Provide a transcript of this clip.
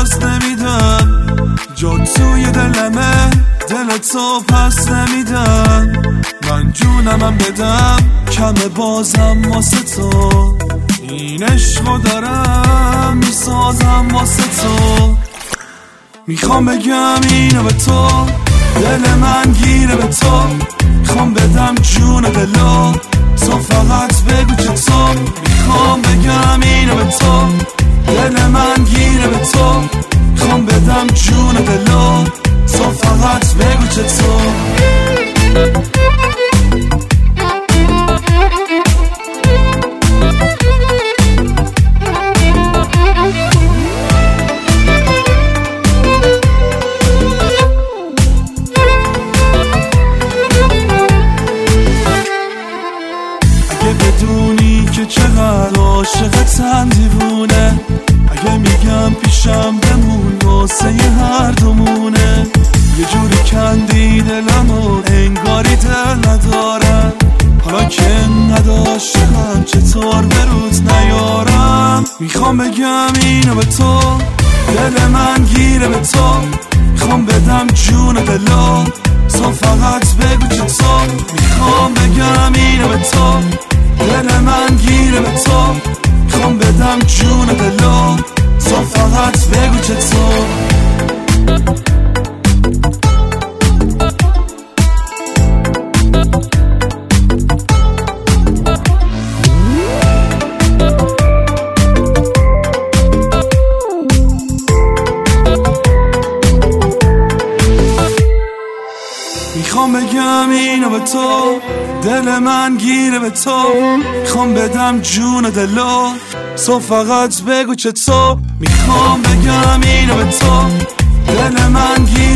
باز نمیدم، جا توی دلمه دلتو پس نمیدم. من جونمم بدم کمه بازم واسه تو، این عشقو دارم میسازم واسه تو. میخوام بگم اینو به تو، دل من گیره به تو، میخوام بدم جون و دلو، تو فقط بگو چطور. میخوام بگم اینو به تو، دل من گیره به تو، میخوام بدم جون و دلو، تو فقط بگو چطور. بدونی که چقدر عاشقتم دیوونه، اگه میگم پیشم بمون واسه هر دومونه. یه جوری کندی دلمو انگاری دل ندارم، حالا که نداشتم چطور بروت نیارم. میخوام بگم اینو به تو، دل من گیره به تو، میخوام بدم جون و دلو، تو فقط بگو چطور. میخوام بگم اینو به تو، دل من گیره به تو، میخوام بدم جون دلو، تو فقط بگو چطور. میخوام بگم اینو به تو، دل من گیره به تو، میخوام بدم جون دلو، تو فقط بگو چطور. میخوام بگم اینو به تو، دل من گیره